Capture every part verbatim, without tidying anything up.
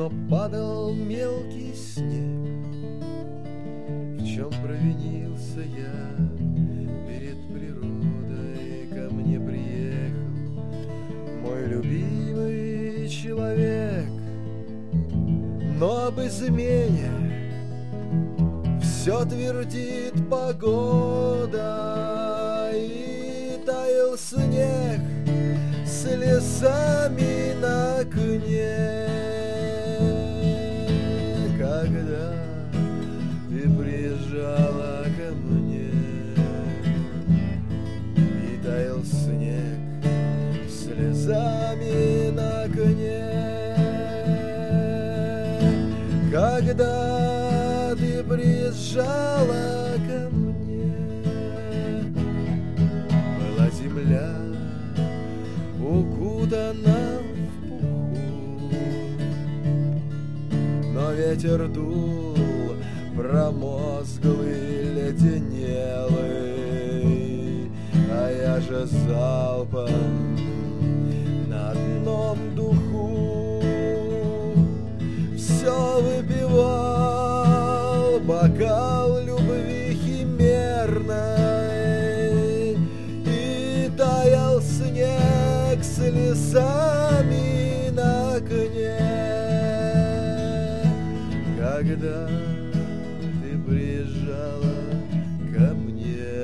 но падал мелкий снег. В чем провинился я перед природой? Ко мне приехал мой любимый человек, но об измене все твердит погода, и таял снег слезами на окне. Когда ты приезжала ко мне, и таял снег слезами на окне. Когда ты приезжала ко мне, была земля укутана в пуху, но ветер дул промозглый, леденелый, а я же залпом на одном духу все выпивал, бокал любви химерной, и таял снег слезами на окне. Когда ты приезжала ко мне,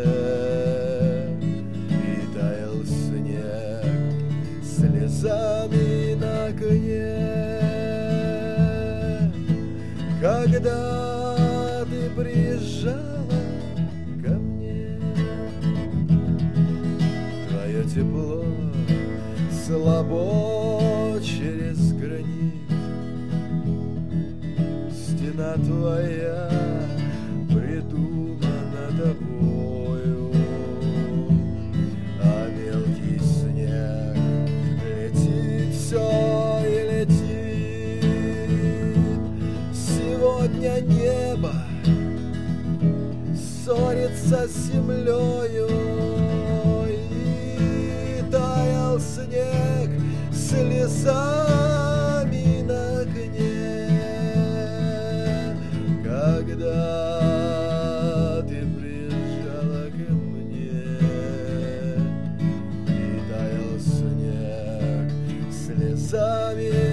и таял снег слезами на окне. Когда ты приезжала ко мне, твое тепло слабо через гранит, стена твоя придумана тобою, а мелкий снег летит все и летит. Сегодня небо ссорится с землею, и таял снег слезами на окне. Когда ты приезжала ко мне, и таял снег слезами